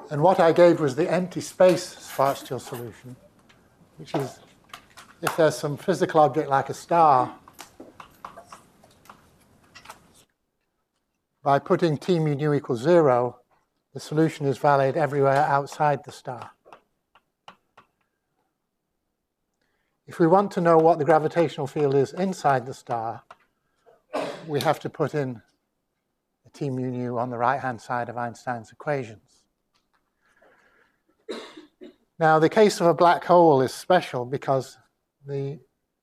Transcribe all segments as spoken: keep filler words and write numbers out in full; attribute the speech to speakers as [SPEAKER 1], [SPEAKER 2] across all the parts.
[SPEAKER 1] And what I gave was the empty space Schwarzschild solution, which is if there's some physical object like a star, by putting T mu nu equals zero, the solution is valid everywhere outside the star. If we want to know what the gravitational field is inside the star, we have to put in a T mu nu on the right-hand side of Einstein's equations. Now, the case of a black hole is special because the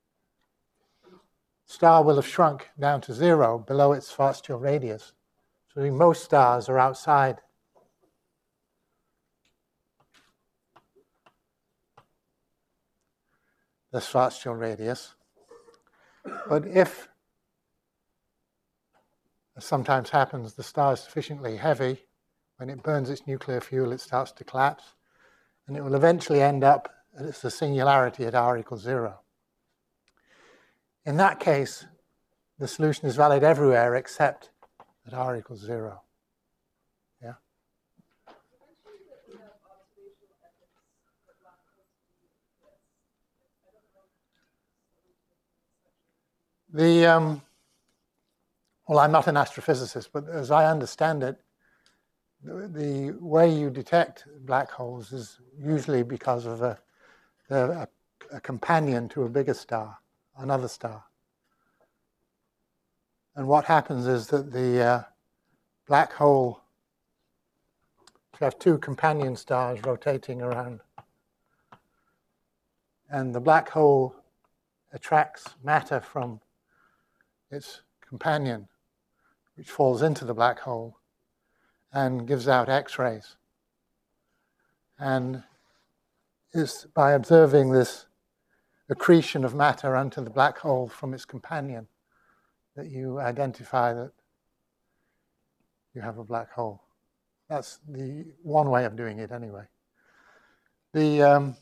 [SPEAKER 1] star will have shrunk down to zero below its Schwarzschild radius. So most stars are outside the Schwarzschild radius. But if, as sometimes happens, the star is sufficiently heavy, when it burns its nuclear fuel, it starts to collapse, and it will eventually end up at the singularity at r equals zero. In that case, the solution is valid everywhere except at r equals zero. Yeah? The, um, well, I'm not an astrophysicist, but as I understand it, the, the way you detect black holes is usually because of a, a, a companion to a bigger star, another star. And what happens is that the uh, black hole, you have two companion stars rotating around, and the black hole attracts matter from its companion, which falls into the black hole and gives out X-rays. And it's by observing this accretion of matter onto the black hole from its companion that you identify that you have a black hole. That's the one way of doing it anyway. The, um,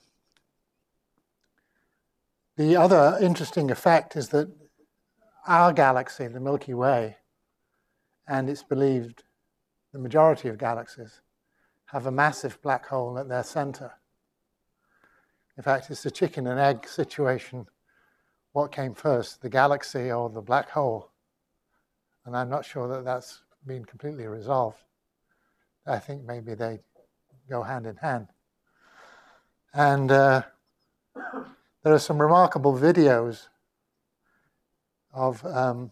[SPEAKER 1] the other interesting effect is that our galaxy, the Milky Way, and it's believed the majority of galaxies, have a massive black hole at their center. In fact, it's a chicken and egg situation. What came first, the galaxy or the black hole? And I'm not sure that that's been completely resolved. I think maybe they go hand in hand. And uh, there are some remarkable videos of, um,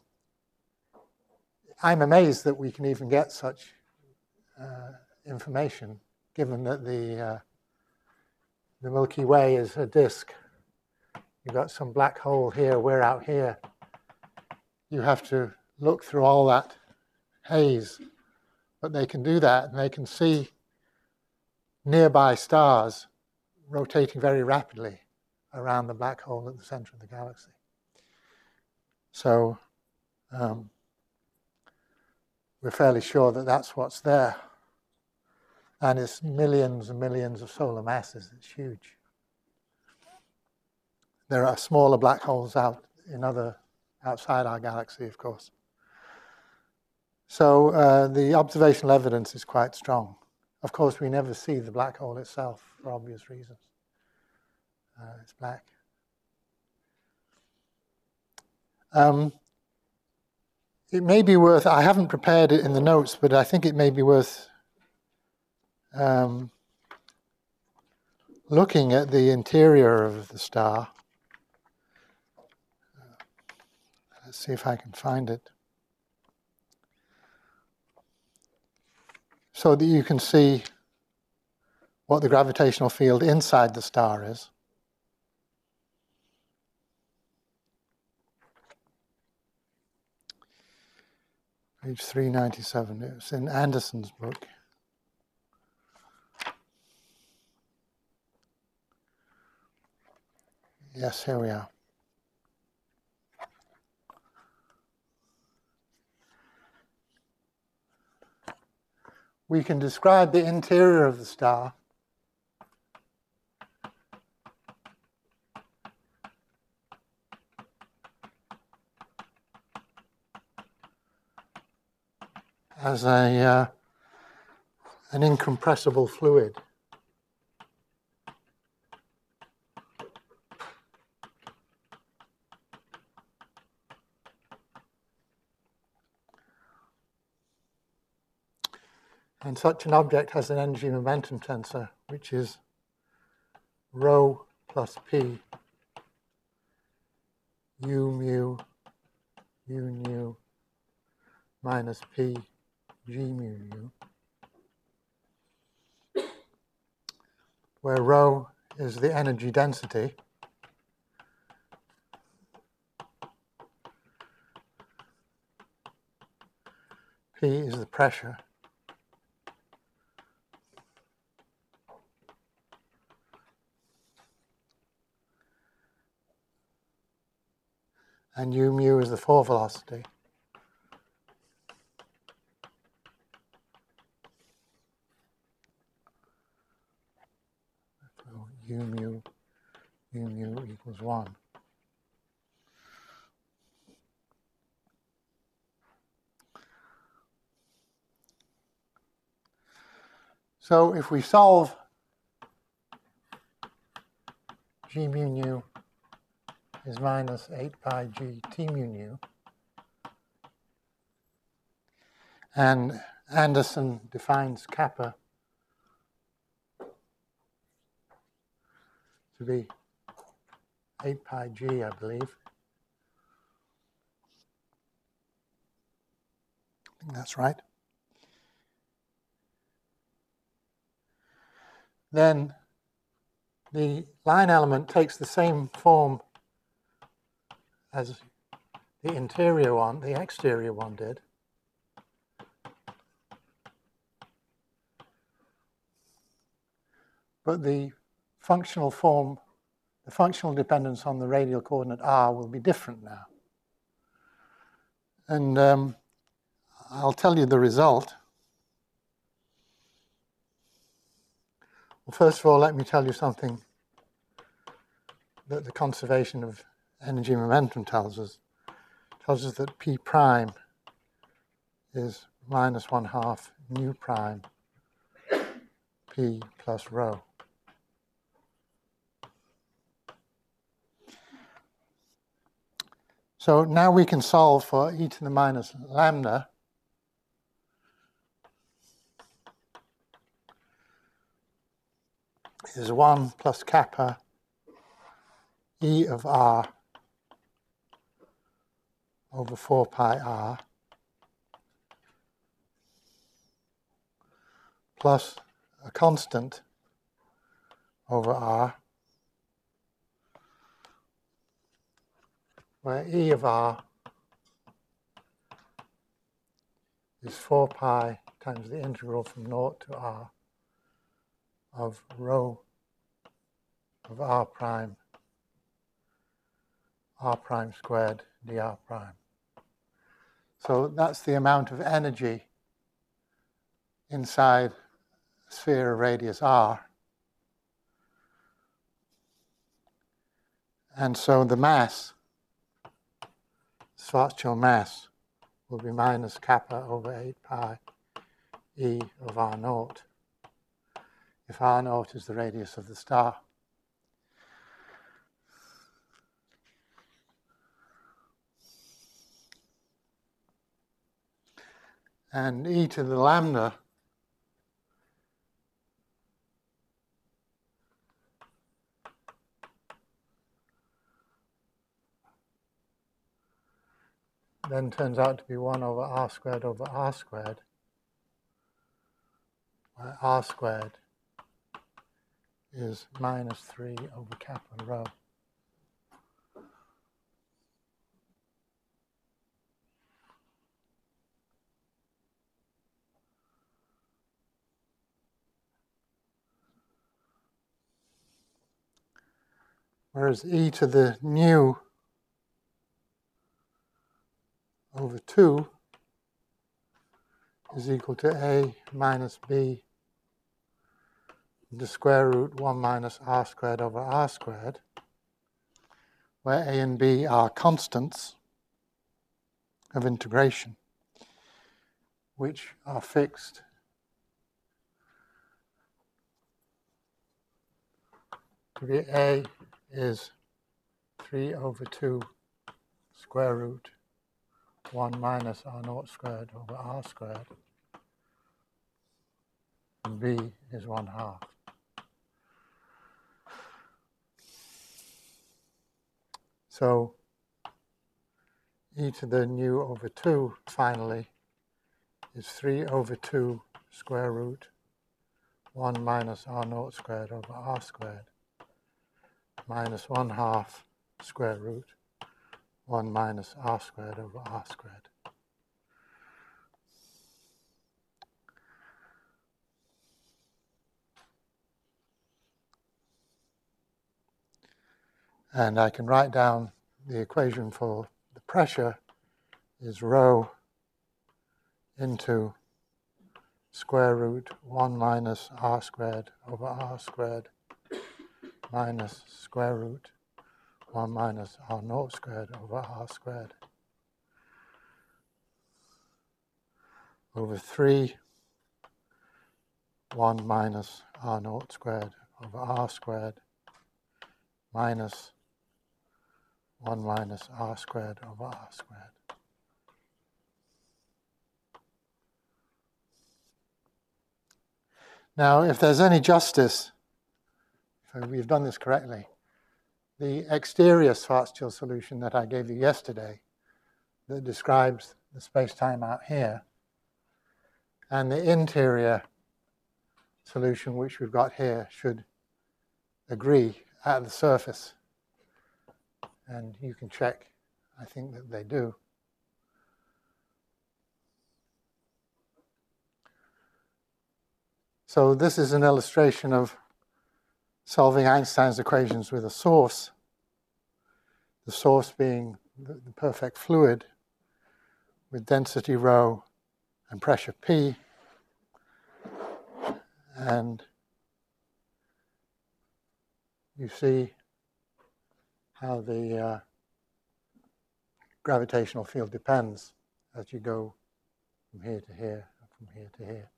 [SPEAKER 1] I'm amazed that we can even get such uh, information, given that the, uh, the Milky Way is a disk. You've got some black hole here, we're out here. You have to look through all that haze, but they can do that, and they can see nearby stars rotating very rapidly around the black hole at the center of the galaxy. So um, we're fairly sure that that's what's there. And it's millions and millions of solar masses. It's huge. There are smaller black holes out in other, outside our galaxy, of course. So uh, the observational evidence is quite strong. Of course, we never see the black hole itself for obvious reasons. Uh, it's black. Um, it may be worth, I haven't prepared it in the notes, but I think it may be worth um, looking at the interior of the star. Let's see if I can find it. So that you can see what the gravitational field inside the star is. Page three ninety-seven, it's in Anderson's book. Yes, here we are. We can describe the interior of the star as a, uh, an incompressible fluid. And such an object has an energy momentum tensor, which is rho plus p, u mu, u nu, minus p, g mu nu, where rho is the energy density, p is the pressure, and u mu is the fall velocity. So u mu, u mu equals one. So if we solve g mu nu is minus eight pi g t mu nu, and Anderson defines kappa to be eight pi g, I believe. I think that's right. Then the line element takes the same form as the interior one, the exterior one did. But the functional form, the functional dependence on the radial coordinate r will be different now. And um, I'll tell you the result. Well, first of all, let me tell you something that the conservation of energy momentum tells us. It tells us that p prime is minus one half nu prime p plus rho. So now we can solve for e to the minus lambda is one plus kappa e of r over four pi r plus a constant over r, where e of r is four pi times the integral from naught to r of rho of r prime, r prime squared dr prime. So that's the amount of energy inside a sphere of radius r. And so the mass, Schwarzschild mass, will be minus kappa over eight pi e of r naught, if r naught is the radius of the star. And e to the lambda then turns out to be one over r squared over r squared, where r squared is minus three over kappa rho. Whereas e to the nu over two is equal to a minus b the square root one minus r squared over r squared, where a and b are constants of integration, which are fixed degree A is three over two square root one minus r naught squared over r squared, and B is one half. So e to the nu over two, finally, is three over two square root one minus r naught squared over r squared minus one half square root one minus r squared over r squared. And I can write down the equation for the pressure is rho into square root one minus r squared over r squared minus square root one minus r naught squared over r squared over three one minus r naught squared over r squared minus one minus r squared over r squared. Now, if there's any justice, if we've done this correctly, the exterior Schwarzschild solution that I gave you yesterday that describes the space-time out here, and the interior solution which we've got here should agree at the surface. And you can check, I think that they do. So this is an illustration of solving Einstein's equations with a source, the source being the, the perfect fluid with density rho and pressure P. And you see how the uh, gravitational field depends as you go from here to here, from here to here.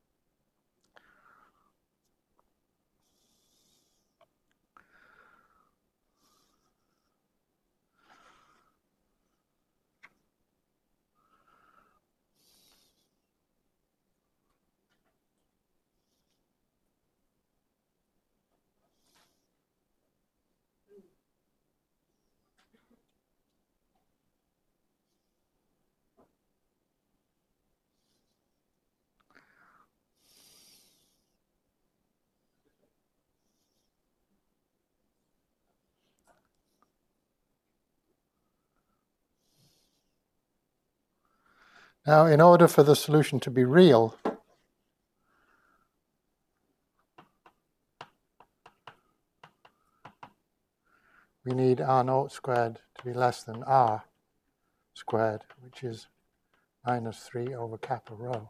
[SPEAKER 1] Now, in order for the solution to be real, we need r naught squared to be less than r squared, which is minus three over kappa rho.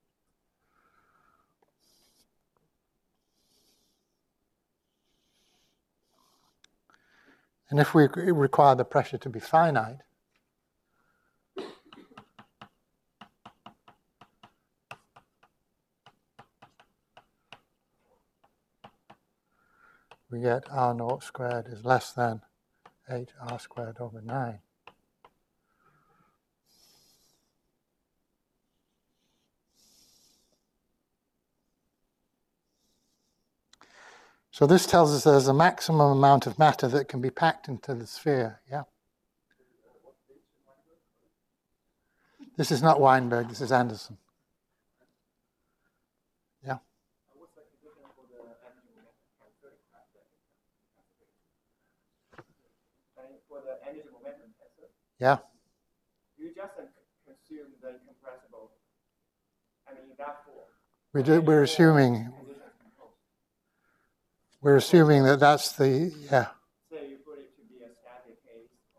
[SPEAKER 1] And if we require the pressure to be finite, we get r naught squared is less than eight r squared over nine. So this tells us there's a maximum amount of matter that can be packed into the sphere, yeah? This is not Weinberg, this is Anderson. Yeah?
[SPEAKER 2] For the energy momentum tensor,
[SPEAKER 1] Yeah.
[SPEAKER 2] you just consume the incompressible, I mean, that form.
[SPEAKER 1] We do, we're assuming, we're assuming that that's the, yeah.
[SPEAKER 2] Say you put it to be a static case, or,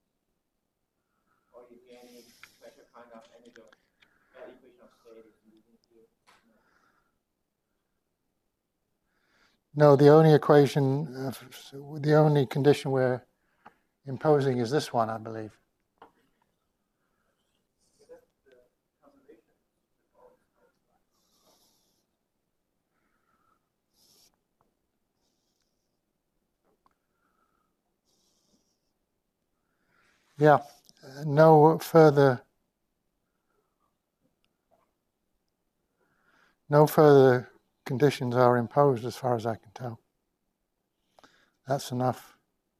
[SPEAKER 2] or you get any special kind of energy, uh, equation of state is using here.
[SPEAKER 1] No, the only equation, uh, the only condition we're imposing is this one, I believe. Yeah, no further, no further conditions are imposed as far as I can tell. That's enough.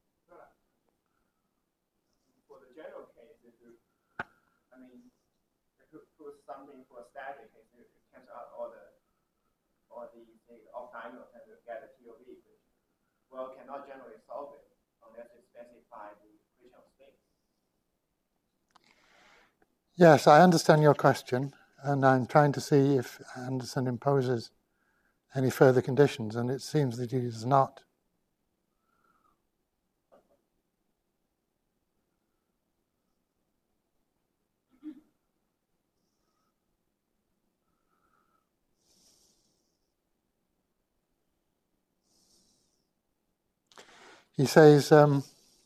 [SPEAKER 2] For the general case, if you, I mean, if you put something for static, it cancels out all the, all the, the off-diagonal and you get a T O V equation. Well, cannot generally solve it unless you specify the equation of space.
[SPEAKER 1] Yes, I understand your question, and I'm trying to see if Anderson imposes any further conditions, and it seems that he does not. He says, um,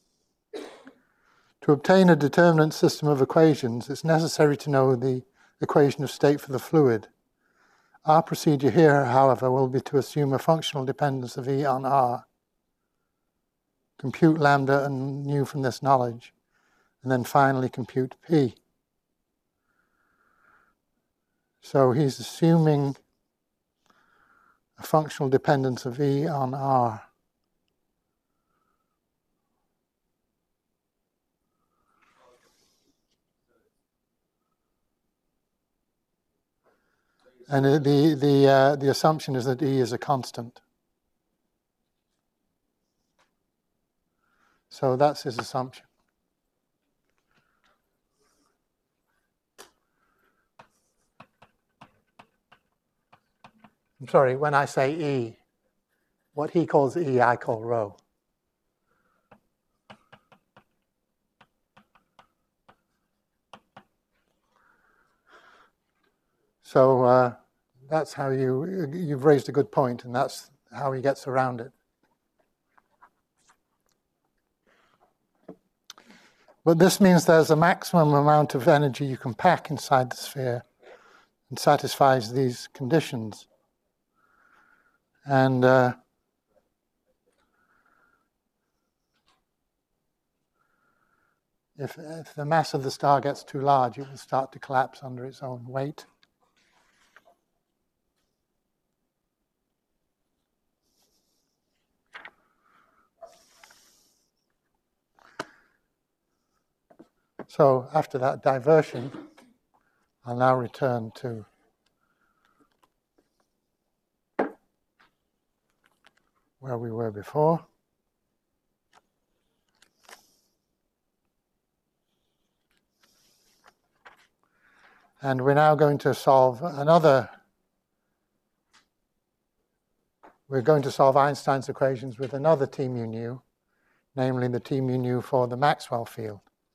[SPEAKER 1] to obtain a determinate system of equations, it's necessary to know the equation of state for the fluid. Our procedure here, however, will be to assume a functional dependence of E on R, compute lambda and nu from this knowledge, and then finally compute P. So he's assuming a functional dependence of E on R. And the, the, uh, the assumption is that E is a constant. So that's his assumption. I'm sorry, when I say E, what he calls E, I call rho. So uh, that's how you, you've raised a good point, and that's how he gets around it. But this means there's a maximum amount of energy you can pack inside the sphere and satisfies these conditions. And uh, if, if the mass of the star gets too large, it will start to collapse under its own weight. So after that diversion, I'll now return to where we were before. And we're now going to solve another, we're going to solve Einstein's equations with another T mu nu, namely the T mu nu for the Maxwell field.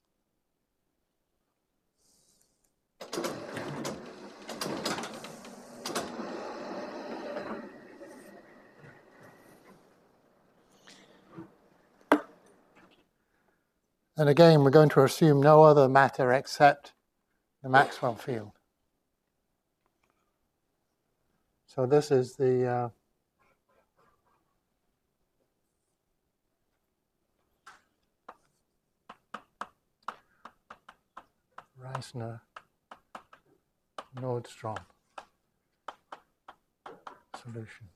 [SPEAKER 1] And again, we're going to assume no other matter except the Maxwell field. So this is the uh, Reissner-Nordstrom solution.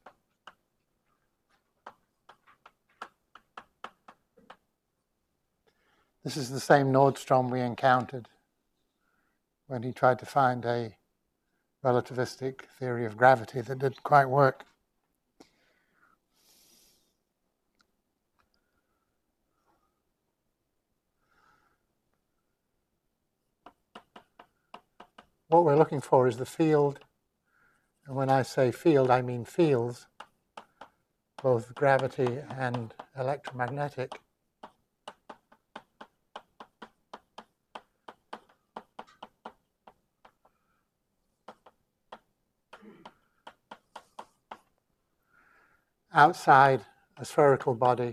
[SPEAKER 1] This is the same Nordstrom we encountered when he tried to find a relativistic theory of gravity that didn't quite work. What we're looking for is the field, and when I say field, I mean fields, both gravity and electromagnetic, outside a spherical body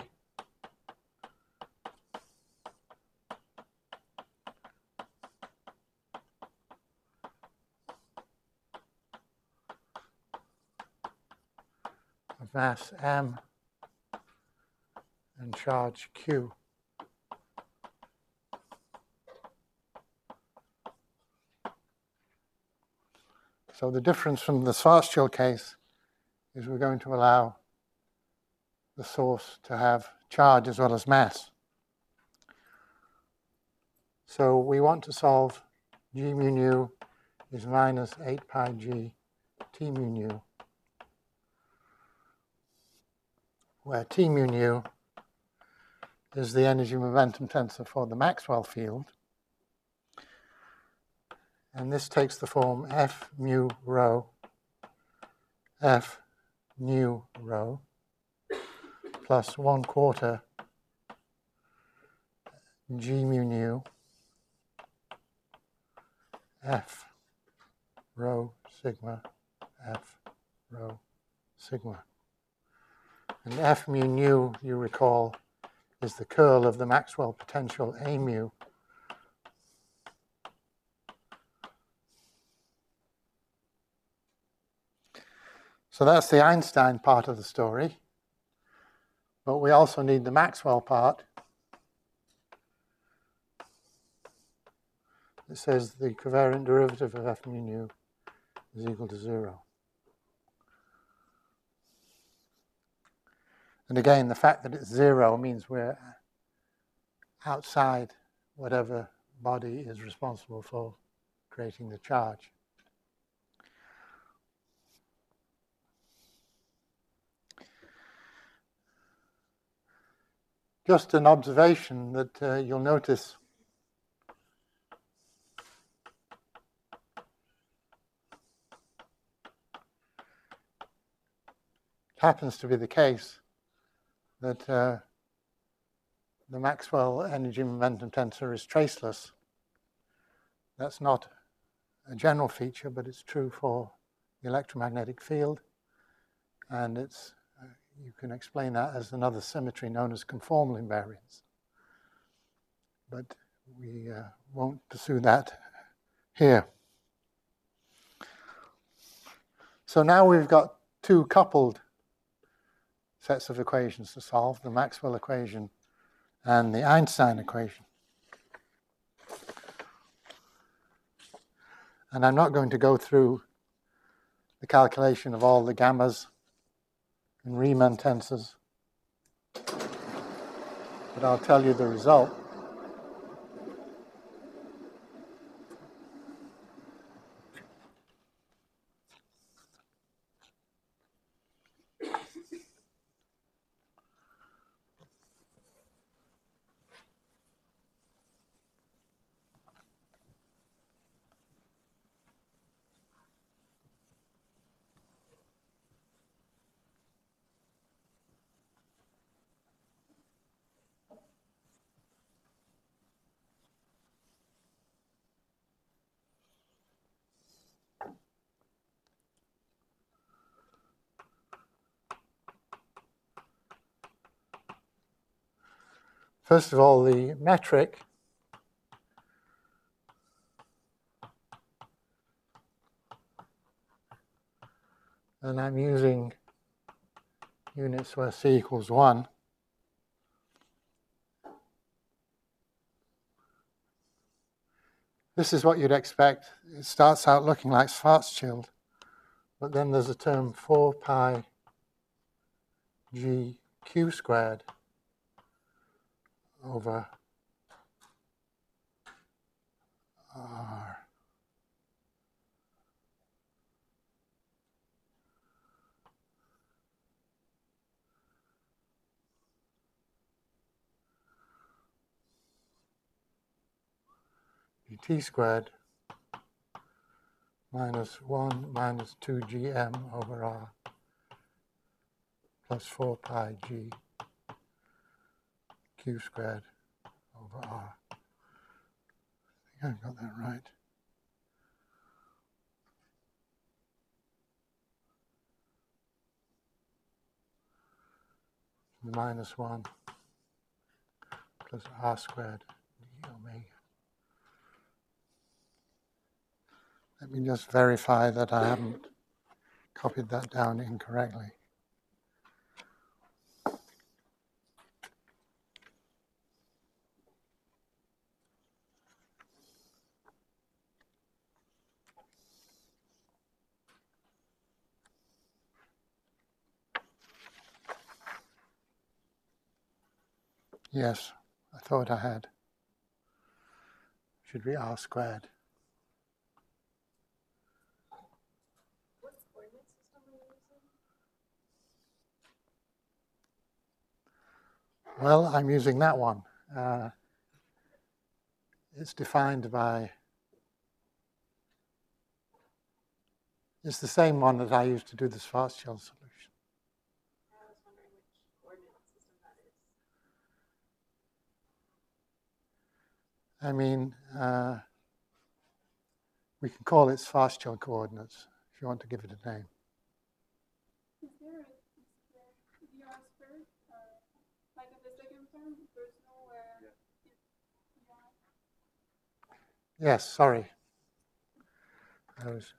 [SPEAKER 1] of mass m and charge q. So the difference from the Schwarzschild case is we're going to allow the source to have charge as well as mass. So we want to solve G mu nu is minus eight pi G T mu nu, where T mu nu is the energy momentum tensor for the Maxwell field. And this takes the form F mu rho, F nu rho, plus one quarter G mu nu, F rho sigma, F rho sigma. And F mu nu, you recall, is the curl of the Maxwell potential A mu. So that's the Einstein part of the story. But we also need the Maxwell part. It says the covariant derivative of F mu nu is equal to zero. And again, the fact that it's zero means we're outside whatever body is responsible for creating the charge. Just an observation that uh, you'll notice it happens to be the case that uh, the Maxwell energy momentum tensor is traceless. That's not a general feature, but it's true for the electromagnetic field, and it's uh, you can explain that as another symmetry known as conformal invariance. But we uh, won't pursue that here. So now we've got two coupled sets of equations to solve, the Maxwell equation and the Einstein equation. And I'm not going to go through the calculation of all the gammas and Riemann tensors, but I'll tell you the result. First of all, the metric and I'm using units where C equals one. This is what you'd expect. It starts out looking like Schwarzschild, but then there's a term four pi G Q squared over R. T squared minus one minus two G M over R plus four pi G Q squared over R. I think I got that right. Minus one plus R squared d omega. Let me just verify that I haven't copied that down incorrectly. Yes, I thought I had. Should be r squared.
[SPEAKER 3] What coordinate system are you using?
[SPEAKER 1] Well, I'm using that one. Uh, it's defined by, it's the same one that I used to do the Schwarzschild solution.
[SPEAKER 3] I was wondering which coordinate system that is.
[SPEAKER 1] I mean, uh, we can call it Schwarzschild coordinates if you want to give it a name.
[SPEAKER 4] Is there a, is there V R squared? Uh, like in the second term, there's nowhere. Yeah.
[SPEAKER 1] Yes, sorry. I was.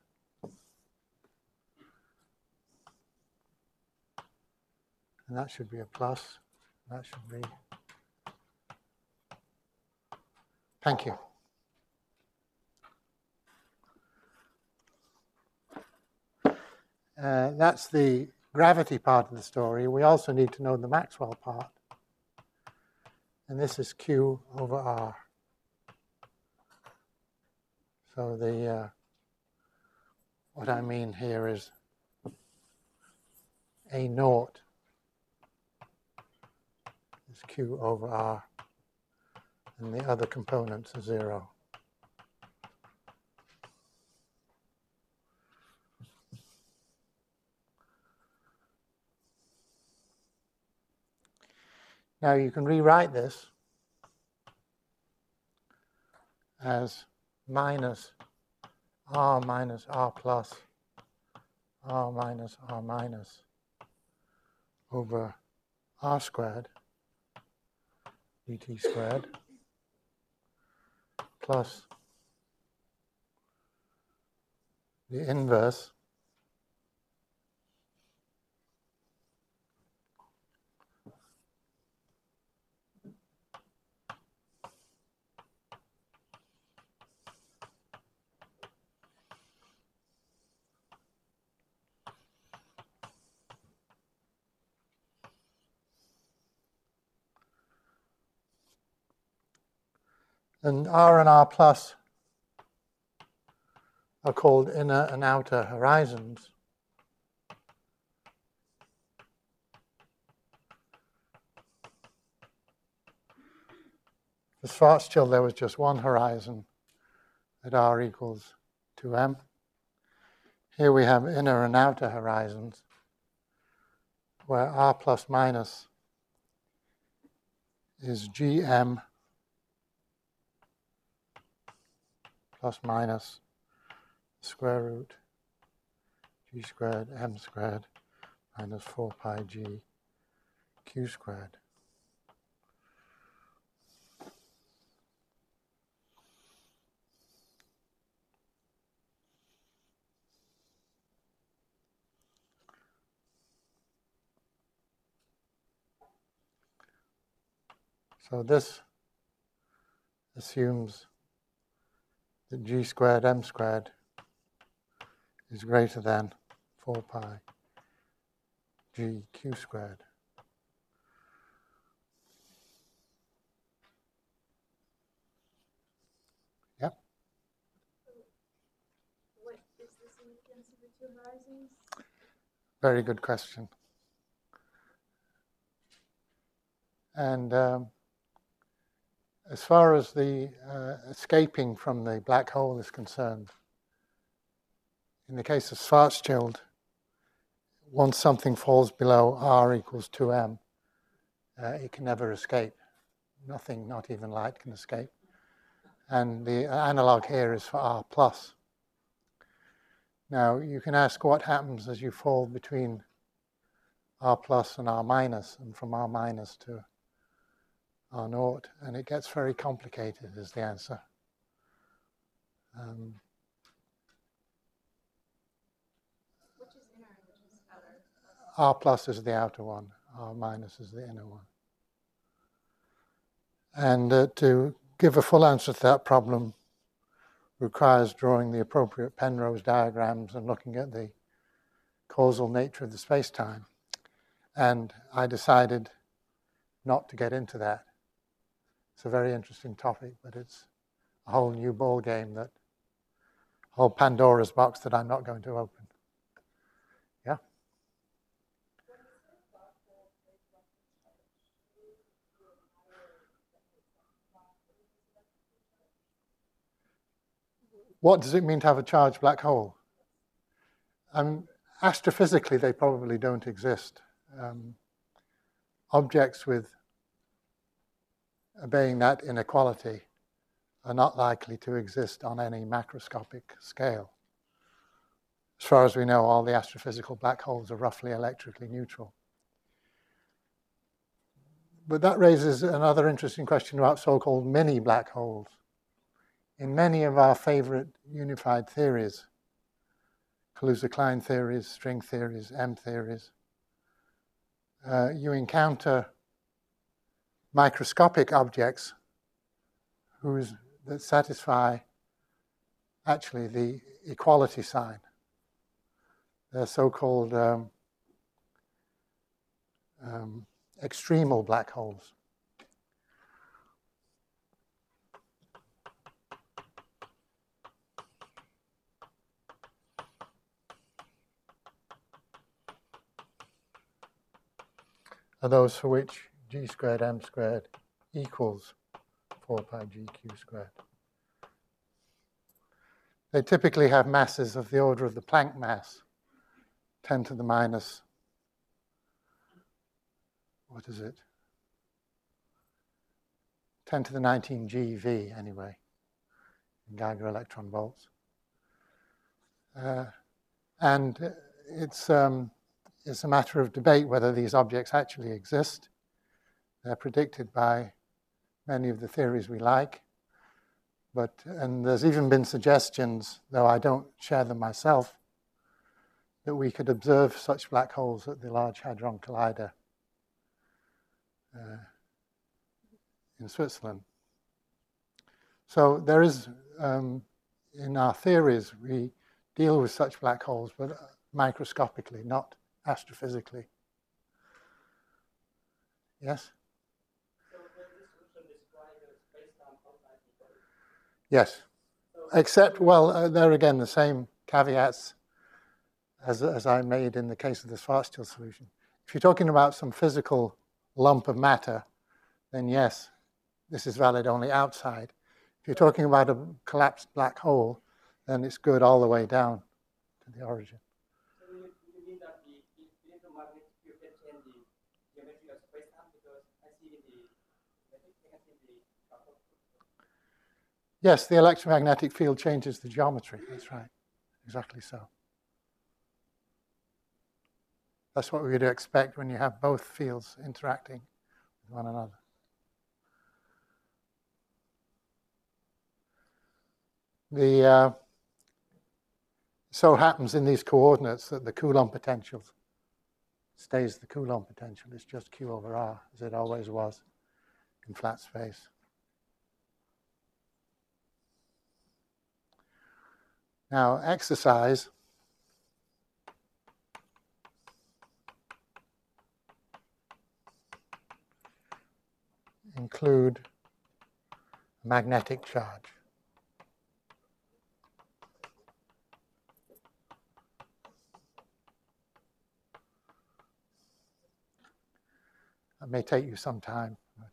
[SPEAKER 1] And that should be a plus. That should be. Thank you. Uh, that's the gravity part of the story. We also need to know the Maxwell part. And this is Q over R. So the uh, what I mean here is A naught is Q over R, and the other components are zero. Now you can rewrite this as minus R minus R plus R minus R minus over R squared dt squared plus the inverse and R and R plus are called inner and outer horizons. For Schwarzschild, there was just one horizon at R equals two m. Here we have inner and outer horizons, where R plus minus is Gm plus minus square root G squared M squared minus four pi G Q squared. So this assumes that G squared M squared is greater than four pi G Q squared. Yep.
[SPEAKER 3] What is the significance of the two horizons?
[SPEAKER 1] Very good question. And um, as far as the uh, escaping from the black hole is concerned, in the case of Schwarzschild, once something falls below R equals two m, uh, it can never escape. Nothing, not even light, can escape. And the analog here is for R plus. Now, you can ask what happens as you fall between R plus and R minus, and from R minus to R naught, and it gets very complicated is the answer. Um,
[SPEAKER 3] Which is inner and which is outer?
[SPEAKER 1] R plus is the outer one, R minus is the inner one. And uh, to give a full answer to that problem requires drawing the appropriate Penrose diagrams and looking at the causal nature of the space-time. And I decided not to get into that. It's a very interesting topic, but it's a whole new ball game, that whole Pandora's box that I'm not going to open. Yeah? What does it mean to have a charged black hole? Um, astrophysically, they probably don't exist. Um, objects with obeying that inequality are not likely to exist on any macroscopic scale. As far as we know, all the astrophysical black holes are roughly electrically neutral. But that raises another interesting question about so-called mini black holes. In many of our favorite unified theories, Kaluza-Klein theories, string theories, M theories, uh, you encounter microscopic objects whose, that satisfy actually the equality sign. They're so-called um, um, extremal black holes. Are those for which g squared m squared equals four pi g q squared. They typically have masses of the order of the Planck mass, ten to the minus, what is it? ten to the nineteen G V, anyway, in Geiger electron volts. Uh, and it's, um, it's a matter of debate whether these objects actually exist. They're predicted by many of the theories we like. But, and there's even been suggestions, though I don't share them myself, that we could observe such black holes at the Large Hadron Collider uh, in Switzerland. So there is, um, in our theories, we deal with such black holes, but microscopically, not astrophysically. Yes?
[SPEAKER 2] So does this solution describe the space-time outside the body?
[SPEAKER 1] Yes. Except, well, uh, there again, the same caveats as, as I made in the case of the Schwarzschild solution. If you're talking about some physical lump of matter, then yes, this is valid only outside. If you're talking about a collapsed black hole, then it's good all the way down to the origin.
[SPEAKER 2] So you, you mean that the, the electromagnetic field can change the geometry of space-time? Because I see in the, I think I see the
[SPEAKER 1] Yes, the electromagnetic field changes the geometry. That's right. Exactly so. That's what we would expect when you have both fields interacting with one another. The uh, so happens in these coordinates that the Coulomb potential stays the Coulomb potential. It's just Q over R, as it always was in flat space. Now, exercise include magnetic charge. That may take you some time. But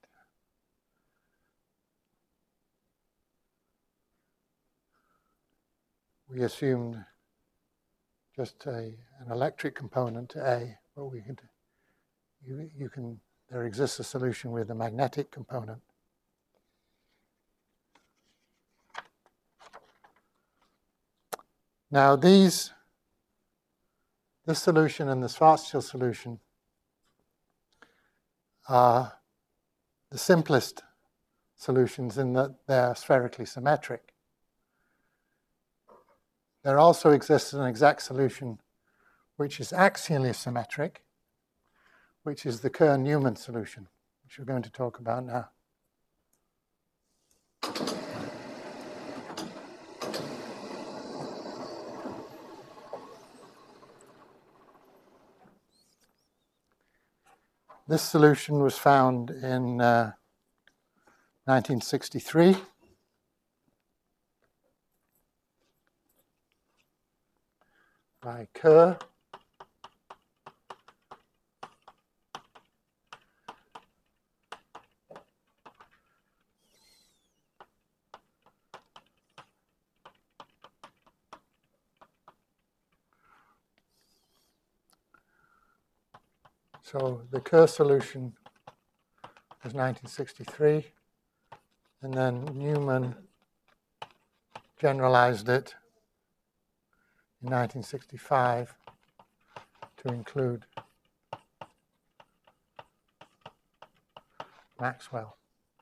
[SPEAKER 1] we assumed just a, an electric component, A, but we could, you, you can, there exists a solution with a magnetic component. Now these, this solution and the Schwarzschild solution are the simplest solutions in that they're spherically symmetric. There also exists an exact solution which is axially symmetric, which is the Kerr-Newman solution, which we're going to talk about now. This solution was found in uh, nineteen sixty-three. By Kerr. So the Kerr solution was nineteen sixty-three, and then Newman generalized it in nineteen sixty-five to include Maxwell.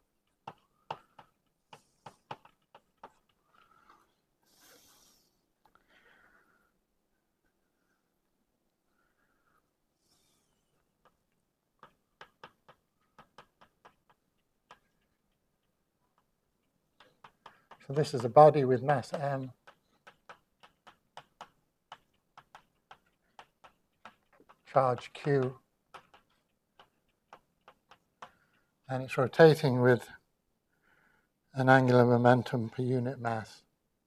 [SPEAKER 1] So this is a body with mass m, charge q, and it's rotating with an angular momentum per unit mass.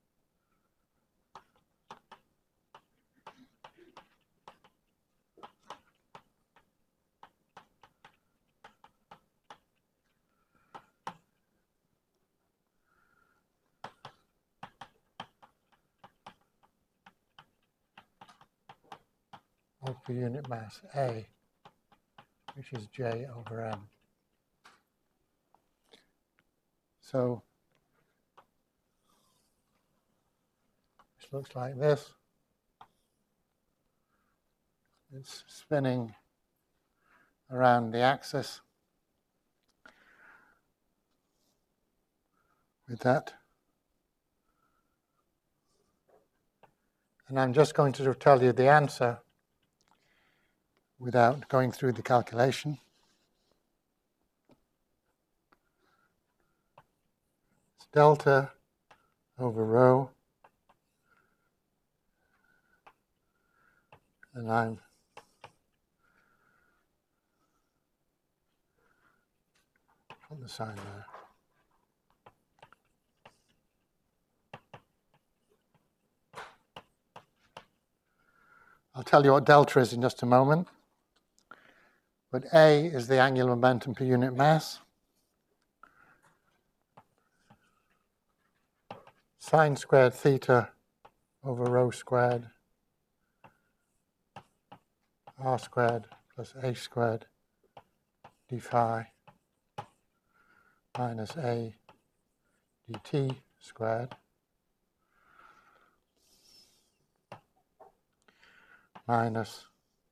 [SPEAKER 1] Per unit mass A, which is J over M. So this looks like this. It's spinning around the axis with that. And I'm just going to tell you the answer without going through the calculation. It's delta over rho, and I'm put the sign there. I'll tell you what delta is in just a moment. But A is the angular momentum per unit mass. Sine squared theta over rho squared, r squared plus a squared d phi minus a dt squared minus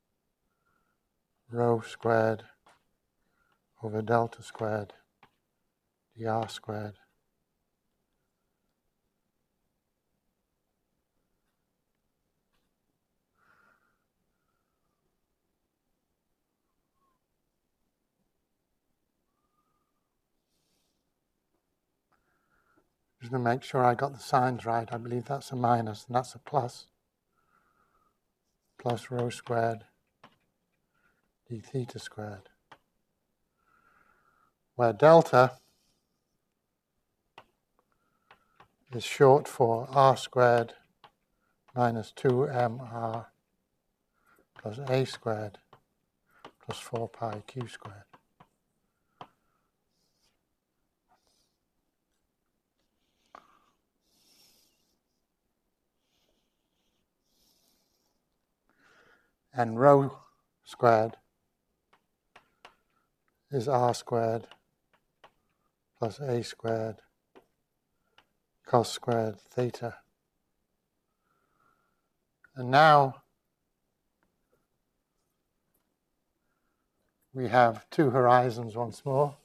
[SPEAKER 1] rho squared over delta squared dr squared just to make sure I got the signs right. I believe that's a minus and that's a plus. Plus rho squared d theta squared, where delta is short for r squared minus two m r plus a squared plus four pi q squared. And rho squared is r squared plus a squared cos squared theta. And now we have two horizons once more.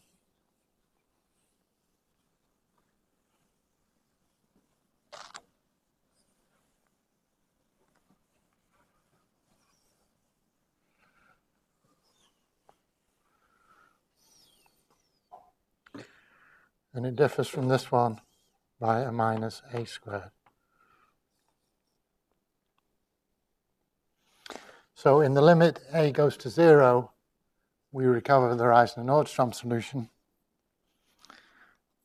[SPEAKER 1] And it differs from this one by a minus a squared. So in the limit a goes to zero, we recover the Reissner-Nordstrom solution.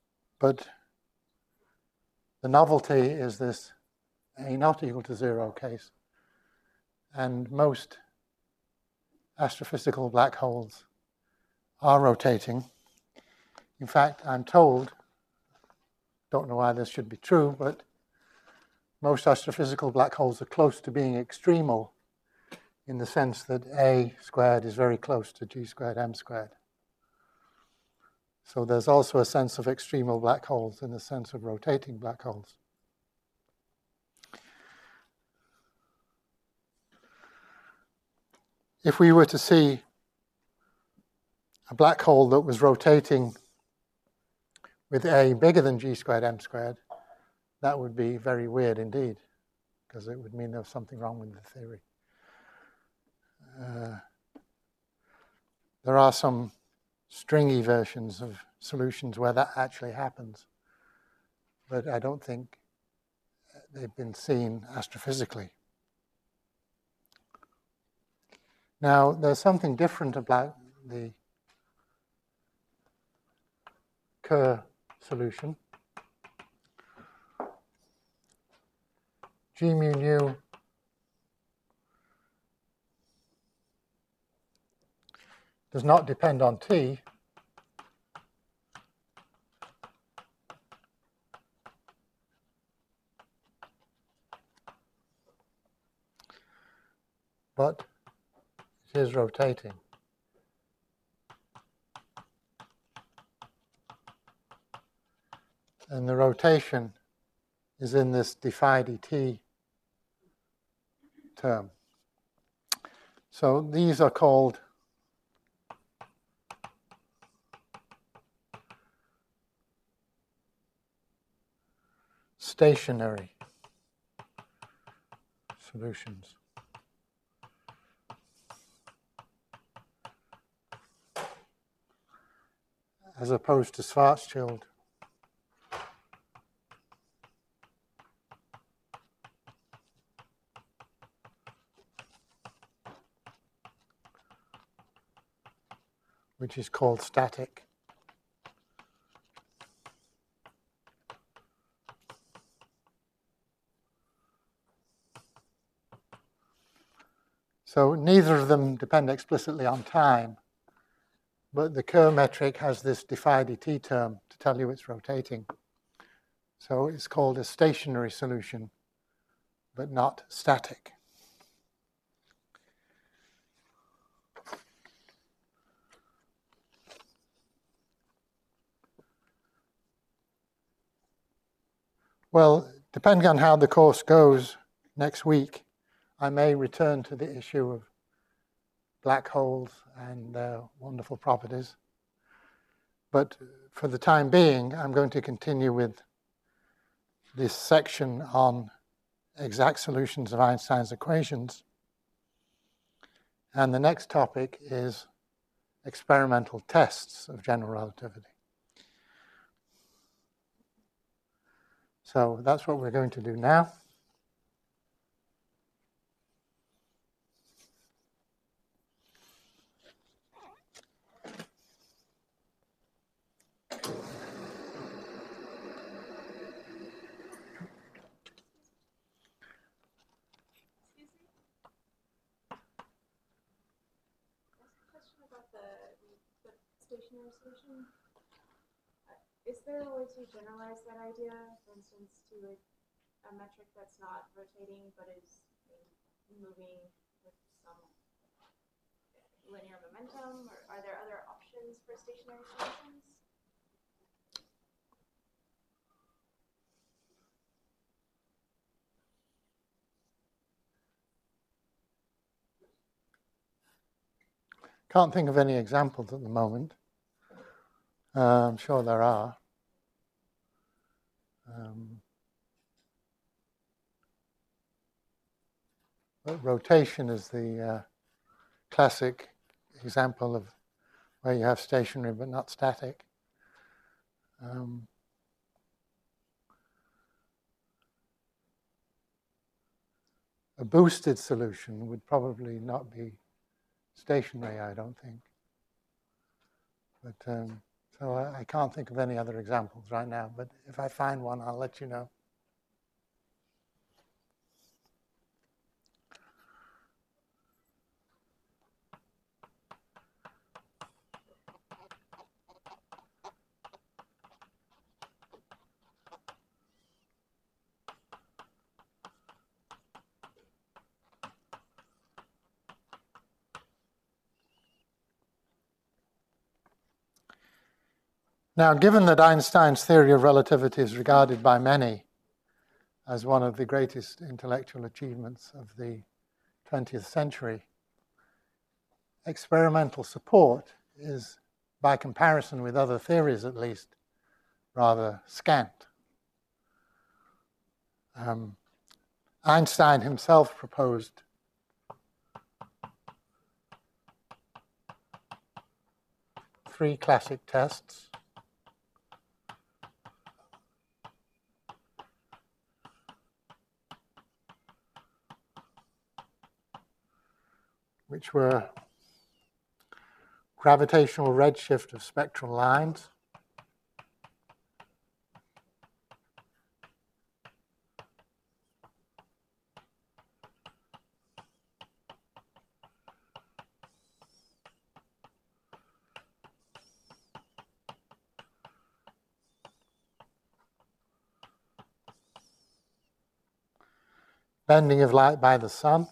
[SPEAKER 1] but the novelty is this A not equal to zero case. And most astrophysical black holes are rotating. In fact, I'm told, don't know why this should be true, but most astrophysical black holes are close to being extremal in the sense that A squared is very close to G squared M squared. So there's also a sense of extremal black holes in the sense of rotating black holes. If we were to see a black hole that was rotating with A bigger than G squared M squared, that would be very weird indeed, because it would mean there was something wrong with the theory. Uh, there are some stringy versions of solutions where that actually happens, but I don't think they've been seen astrophysically. Now, there's something different about the Kerr solution. G mu nu does not depend on T, but it is rotating. And the rotation is in this d phi dt term. So these are called stationary solutions. As opposed to Schwarzschild. Which is called static. So neither of them depend explicitly on time, but the Kerr metric has this d phi dt term to tell you it's rotating. So it's called a stationary solution, but not static. Well, depending on how the course goes next week, I may return to the issue of black holes and their wonderful properties. But for the time being, I'm going to continue with this section on exact solutions of Einstein's equations. And the next topic is experimental tests of general relativity. So that's what we're going to do now.
[SPEAKER 3] Stationary solution. Is there a way to generalize that idea, for instance, to a, a metric that's not rotating but is moving with some linear momentum? Or are there other options for stationary solutions?
[SPEAKER 1] Can't think of any examples at the moment. Uh, I'm sure there are. Um, but rotation is the uh, classic example of where you have stationary but not static. Um, a boosted solution would probably not be stationary, I don't think. But um, So I, I can't think of any other examples right now, but if I find one, I'll let you know. Now, given that Einstein's theory of relativity is regarded by many as one of the greatest intellectual achievements of the twentieth century, experimental support is, by comparison with other theories at least, rather scant. Um, Einstein himself proposed three classic tests. Which were gravitational redshift of spectral lines, bending of light by the sun,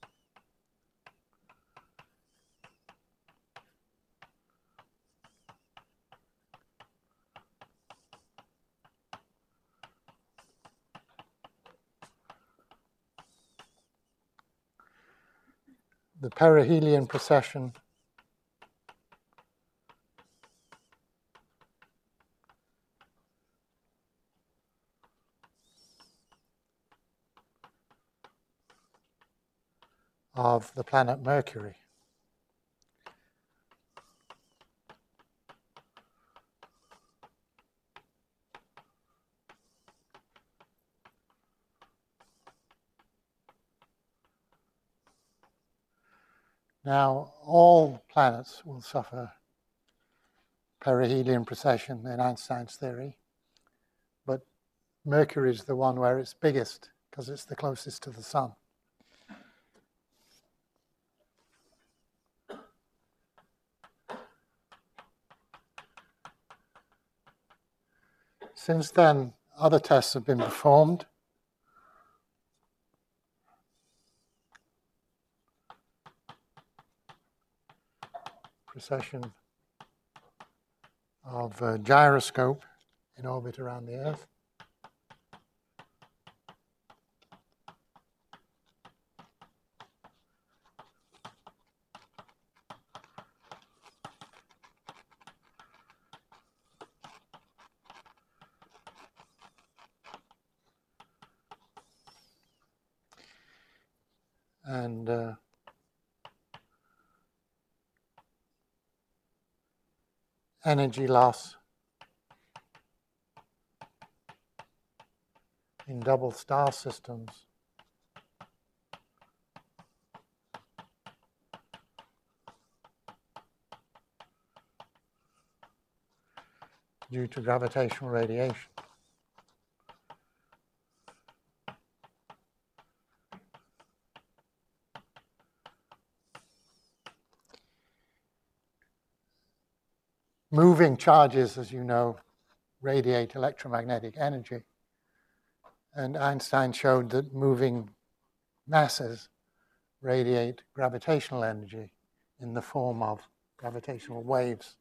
[SPEAKER 1] the perihelion precession of the planet Mercury. Now, all planets will suffer perihelion precession in Einstein's theory, but Mercury is the one where it's biggest because it's the closest to the sun. Since then, other tests have been performed. Precession of a gyroscope in orbit around the Earth. And uh, energy loss in double star systems due to gravitational radiation. Moving charges, as you know, radiate electromagnetic energy. And Einstein showed that moving masses radiate gravitational energy in the form of gravitational waves.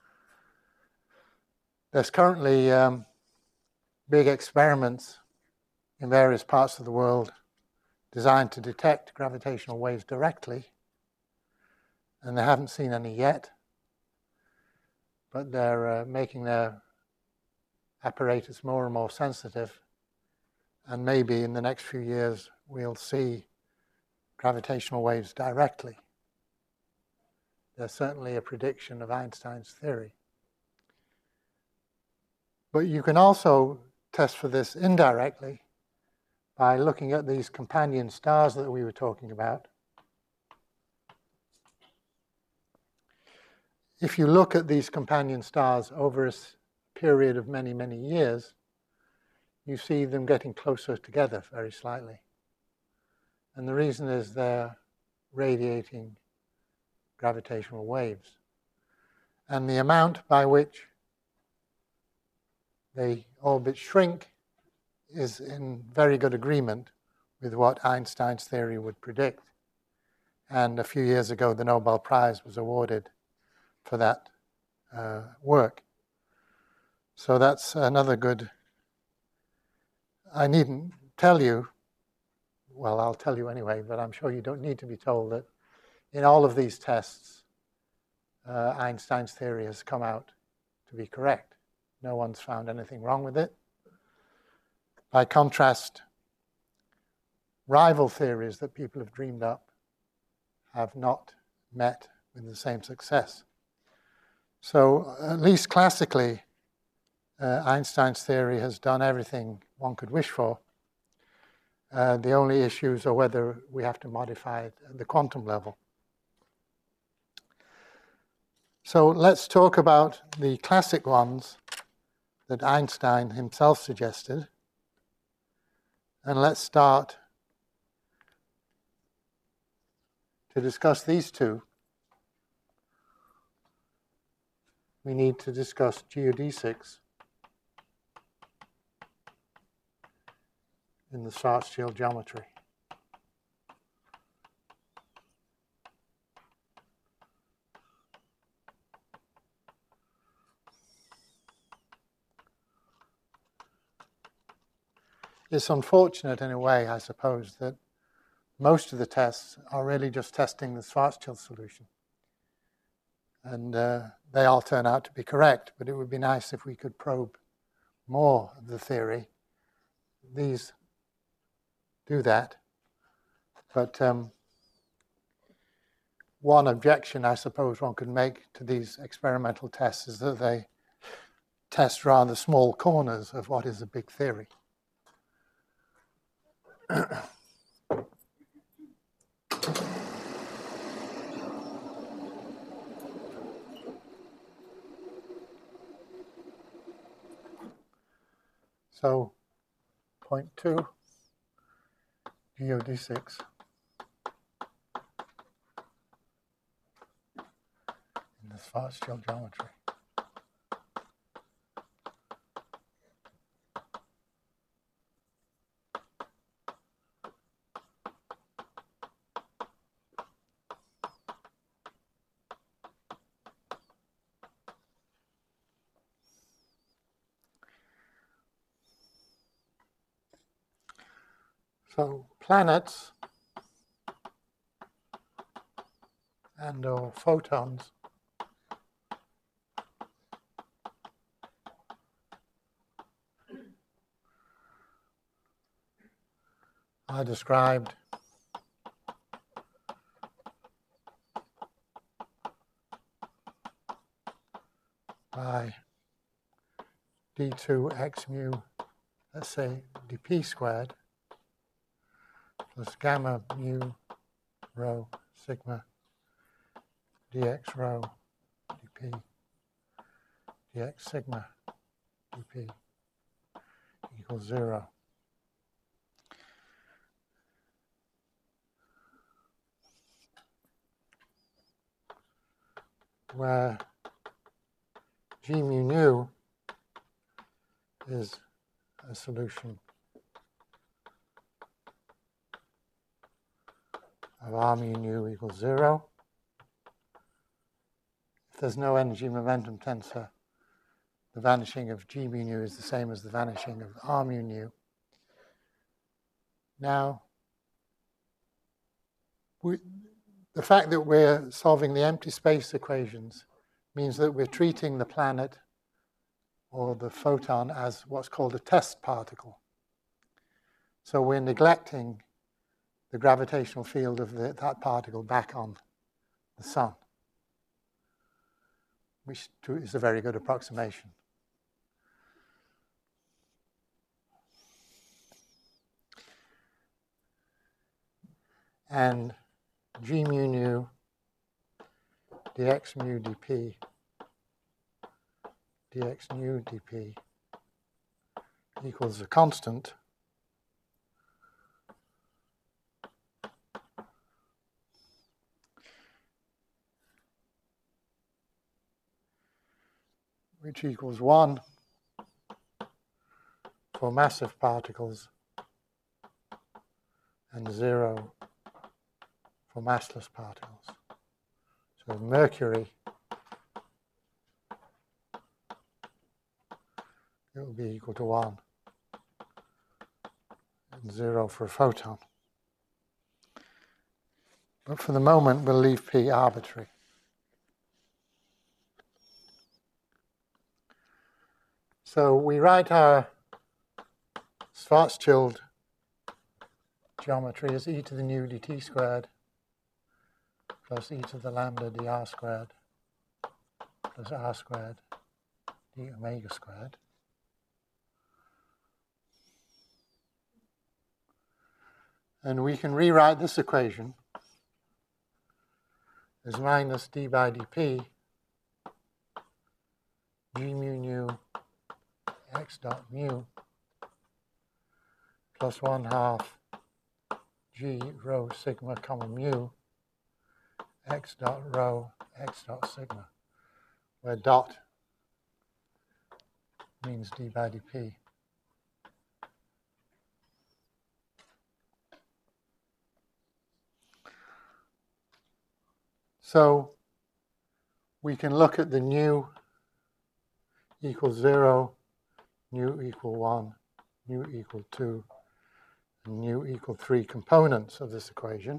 [SPEAKER 1] There's currently um, big experiments in various parts of the world designed to detect gravitational waves directly, and they haven't seen any yet, but they're uh, making their apparatus more and more sensitive, and maybe in the next few years we'll see gravitational waves directly. There's certainly a prediction of Einstein's theory. But you can also test for this indirectly by looking at these companion stars that we were talking about. if you look at these companion stars over a period of many, many years, you see them getting closer together very slightly. And the reason is they're radiating gravitational waves. And the amount by which they orbit shrink is in very good agreement with what Einstein's theory would predict. And a few years ago, the Nobel Prize was awarded for that uh, work. So that's another good. I needn't tell you, well, I'll tell you anyway, but I'm sure you don't need to be told that in all of these tests, uh, Einstein's theory has come out to be correct. No one's found anything wrong with it. By contrast, rival theories that people have dreamed up have not met with the same success. So at least classically, uh, Einstein's theory has done everything one could wish for. Uh, the only issues are whether we have to modify it at the quantum level. So let's talk about the classic ones that Einstein himself suggested. And let's start to discuss these two. We need to discuss geodesics in the Schwarzschild geometry. It's unfortunate in a way, I suppose, that most of the tests are really just testing the Schwarzschild solution. And uh, they all turn out to be correct, but it would be nice if we could probe more of the theory. These do that. But um, one objection I suppose one could make to these experimental tests is that they test rather small corners of what is a big theory. So, point two, geodesics. In the Schwarzschild geometry. So planets and or photons are described by d two x mu, let's say dp squared, plus gamma mu rho sigma dx rho dp dx sigma dp equals zero. Where g mu nu is a solution of r mu nu equals zero. If there's no energy momentum tensor, the vanishing of g mu nu is the same as the vanishing of r mu nu. Now, we, the fact that we're solving the empty space equations means that we're treating the planet or the photon as what's called a test particle. So we're neglecting the gravitational field of the, that particle back on the sun, which is a very good approximation. And g mu nu dx mu dp, dx nu dp equals a constant which equals one for massive particles and zero for massless particles. So mercury, it will be equal to one, and zero for a photon. But for the moment, we'll leave P arbitrary. So we write our Schwarzschild geometry as e to the nu dt squared plus e to the lambda dr squared plus r squared d omega squared. And we can rewrite this equation as minus d by dp g mu nu x dot mu plus one half g rho sigma comma mu x dot rho x dot sigma, where dot means d by dp. So we can look at the nu equals zero, nu equal one, nu equal two, and nu equal three components of this equation.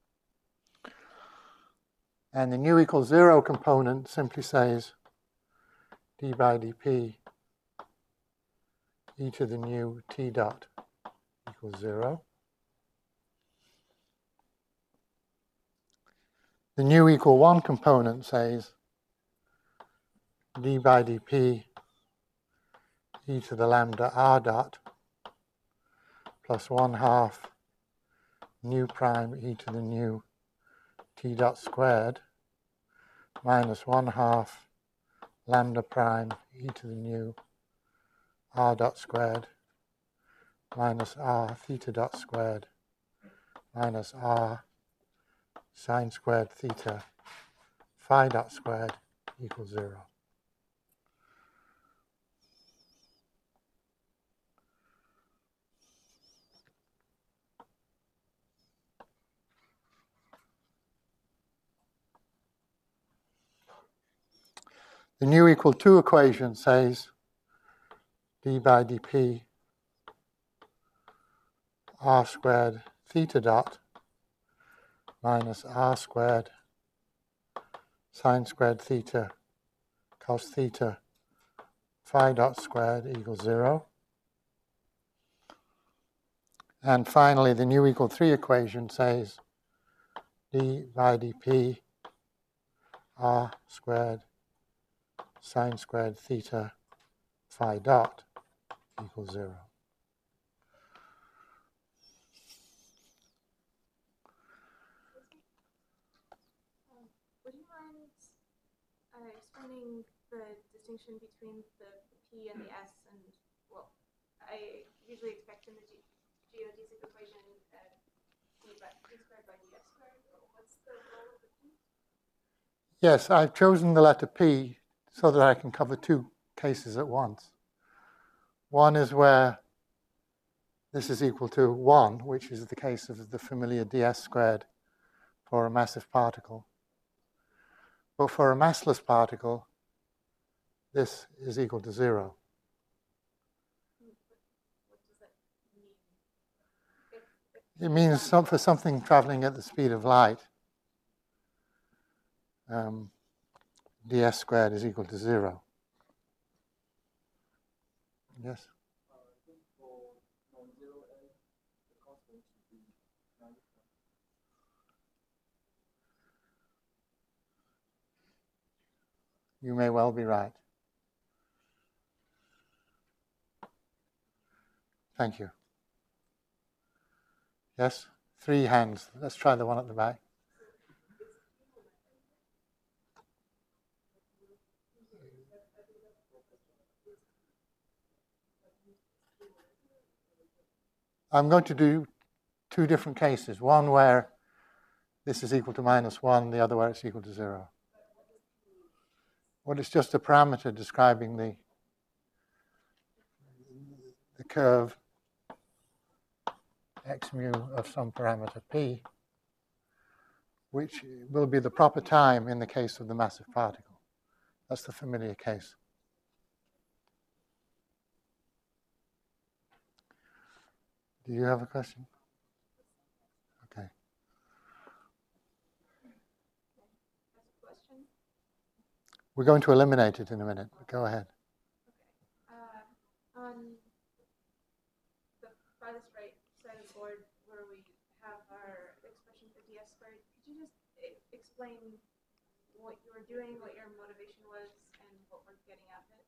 [SPEAKER 1] And the nu equals zero component simply says d by dp e to the nu t dot equals zero. The nu equal one component says d by dp e to the lambda r dot plus one half nu prime e to the nu t dot squared minus one half lambda prime e to the nu r dot squared minus r theta dot squared minus r sine squared theta phi dot squared equals zero. The nu equal two equation says d by dp r squared theta dot minus r squared sine squared theta cos theta phi dot squared equals zero. And finally, the nu equal three equation says d by dp r squared sine squared theta phi dot equals zero.
[SPEAKER 3] Um, would you mind uh, explaining the distinction between the, the P and the S? And, well, I usually expect in the G geodesic equation uh, d, by, d squared by dx squared. What's the role of the P?
[SPEAKER 1] Yes, I've chosen the letter P so that I can cover two cases at once. One is where this is equal to one, which is the case of the familiar ds squared for a massive particle. But for a massless particle, this is equal to zero.
[SPEAKER 3] What does that mean? If, if
[SPEAKER 1] It means some, for something traveling at the speed of light, um, ds squared is equal to zero. Yes? You may well be right. Thank you. Yes? Three hands. Let's try the one at the back. I'm going to do two different cases. One where this is equal to minus one, the other where it's equal to zero. Well, it's just a parameter describing the, the curve x mu of some parameter p, which will be the proper time in the case of the massive particle. That's the familiar case. Do you have a question? Okay.
[SPEAKER 3] Question?
[SPEAKER 1] We're going to eliminate it in a minute, but go ahead.
[SPEAKER 3] Okay. Uh, on the farthest right side of the board where we have our expression for ds squared, could you just e- explain what you were doing, what your motivation was, and what we're getting out of it?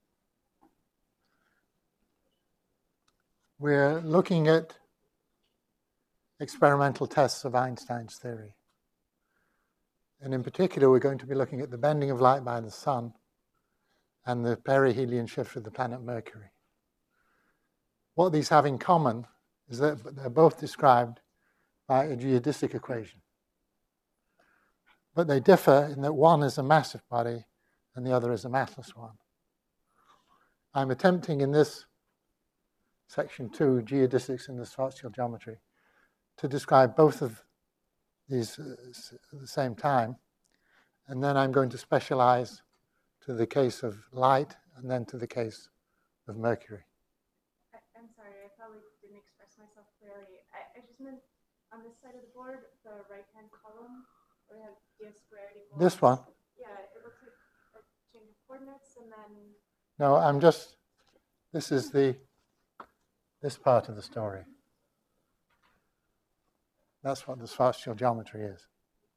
[SPEAKER 1] We're looking at experimental tests of Einstein's theory. And in particular, we're going to be looking at the bending of light by the sun and the perihelion shift of the planet Mercury. What these have in common is that they're both described by a geodesic equation. But they differ in that one is a massive body and the other is a massless one. I'm attempting in this section two, geodesics in the Schwarzschild geometry, to describe both of these at the same time. And then I'm going to specialize to the case of light and then to the case of Mercury.
[SPEAKER 3] I, I'm sorry, I probably didn't express myself clearly. I, I just meant on this side of the board, the right-hand column, where we have ds squared equals...
[SPEAKER 1] This one?
[SPEAKER 3] Yeah, it looks like a change of coordinates and then...
[SPEAKER 1] No, I'm just, this is the, this part of the story. That's what the Schwarzschild geometry is.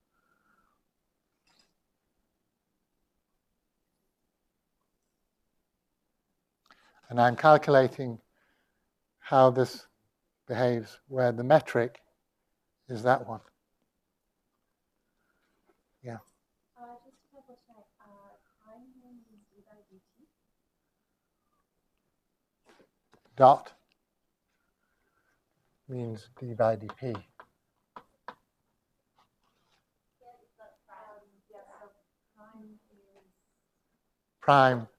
[SPEAKER 1] And I'm calculating how this behaves where the metric is that one. Yeah.
[SPEAKER 5] Uh, just to double check, uh, time means d by dt?
[SPEAKER 1] Dot means d by dp. Prime.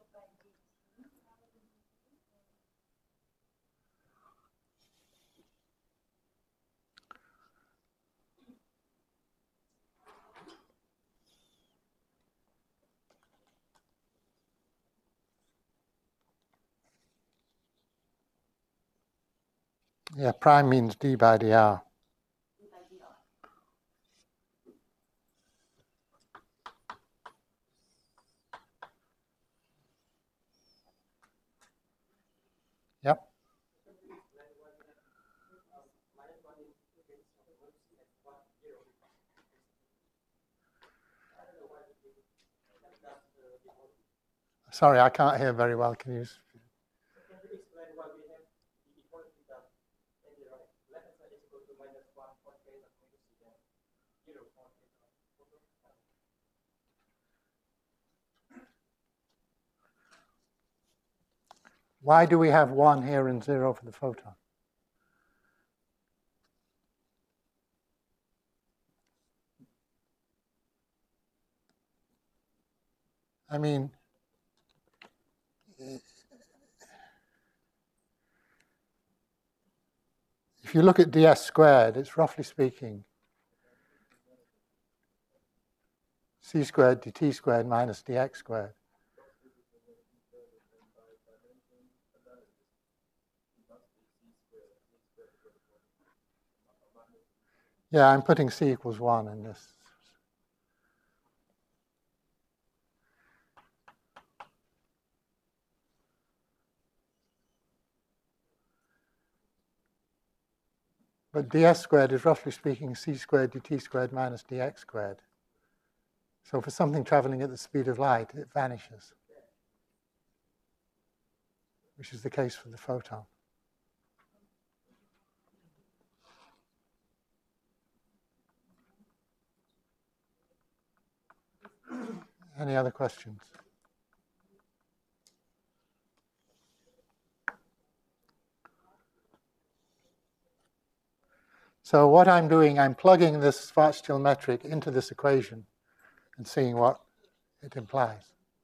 [SPEAKER 1] Yeah, prime means d by dr. Yep. Sorry, I can't hear very well. Can you?
[SPEAKER 2] Can you explain why we have the equality that in the right left side is equal to minus one for case of negative and zero for case of photon?
[SPEAKER 1] Why do we have one here and zero for the photon? I mean, if you look at ds squared, it's roughly speaking c squared dt squared minus dx squared. Yeah, I'm putting c equals one in this. But ds squared is roughly speaking c squared dt squared minus dx squared. So for something traveling at the speed of light, it vanishes, which is the case for the photon. Any other questions? So what I'm doing, I'm plugging this Schwarzschild metric into this equation and seeing what it implies.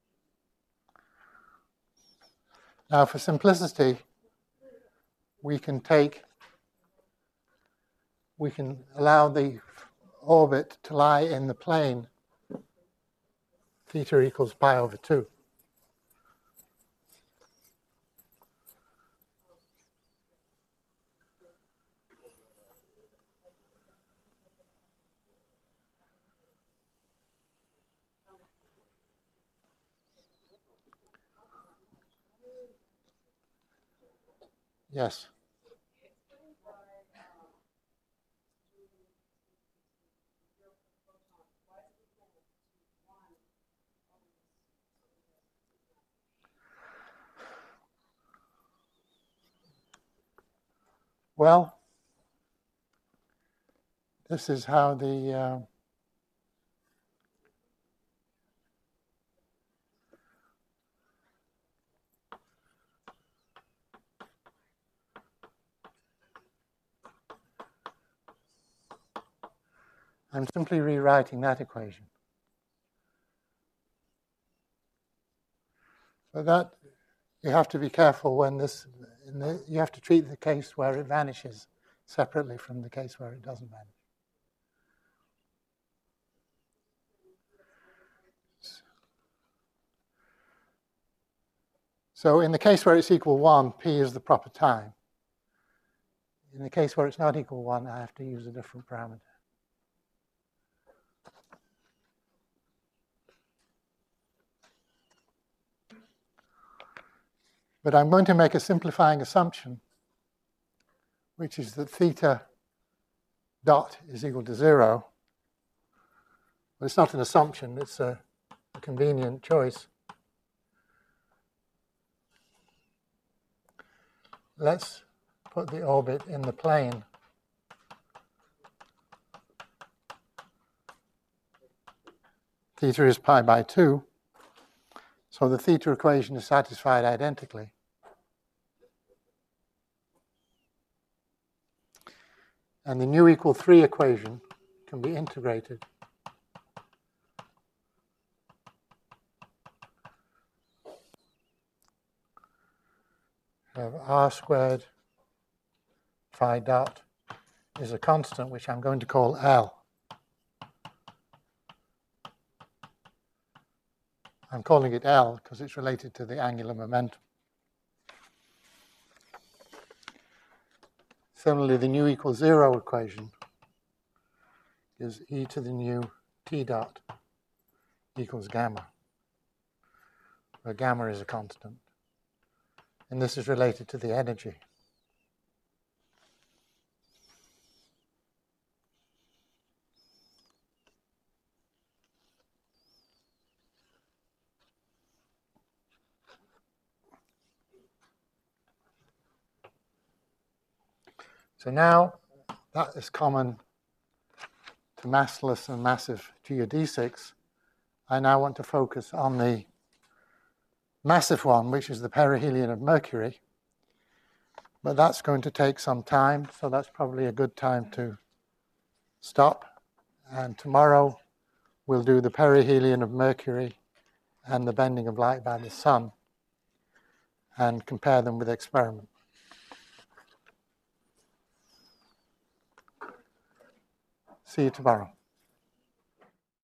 [SPEAKER 1] Now, for simplicity, we can take, we can allow the orbit to lie in the plane theta equals pi over two. Yes. Well, this is how the uh, I'm simply rewriting that equation. So that you have to be careful when this, in the, you have to treat the case where it vanishes separately from the case where it doesn't vanish. So in the case where it's equal one, p is the proper time. In the case where it's not equal one, I have to use a different parameter. But I'm going to make a simplifying assumption, which is that theta dot is equal to zero. But it's not an assumption, it's a, a convenient choice. Let's put the orbit in the plane. Theta is pi by two. So the theta equation is satisfied identically. And the nu equal three equation can be integrated. We have r squared phi dot is a constant which I'm going to call L. I'm calling it L because it's related to the angular momentum. Similarly, the nu equals zero equation is e to the nu t dot equals gamma, where gamma is a constant. And this is related to the energy. So now that is common to massless and massive geodesics. I now want to focus on the massive one, which is the perihelion of Mercury. But that's going to take some time, so that's probably a good time to stop. And tomorrow we'll do the perihelion of Mercury and the bending of light by the sun and compare them with experiment. See you tomorrow.